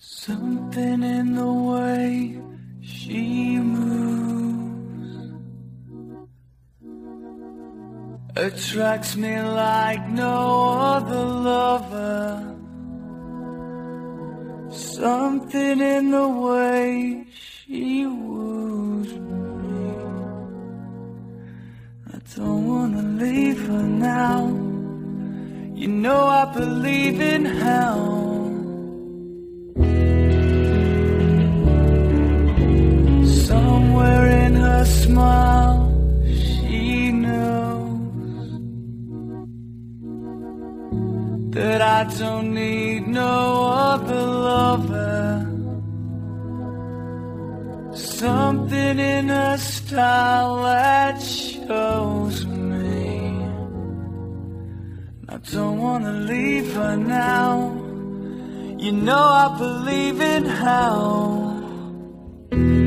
Something in the way she moves attracts me like no other lover. Something in the way she woos me. I don't wanna leave her now. You know I believe in hell. Somewhere in her smile, she knows that I don't need no other lover. Something in her style that shows me I don't wanna leave her now. You know I believe in hell.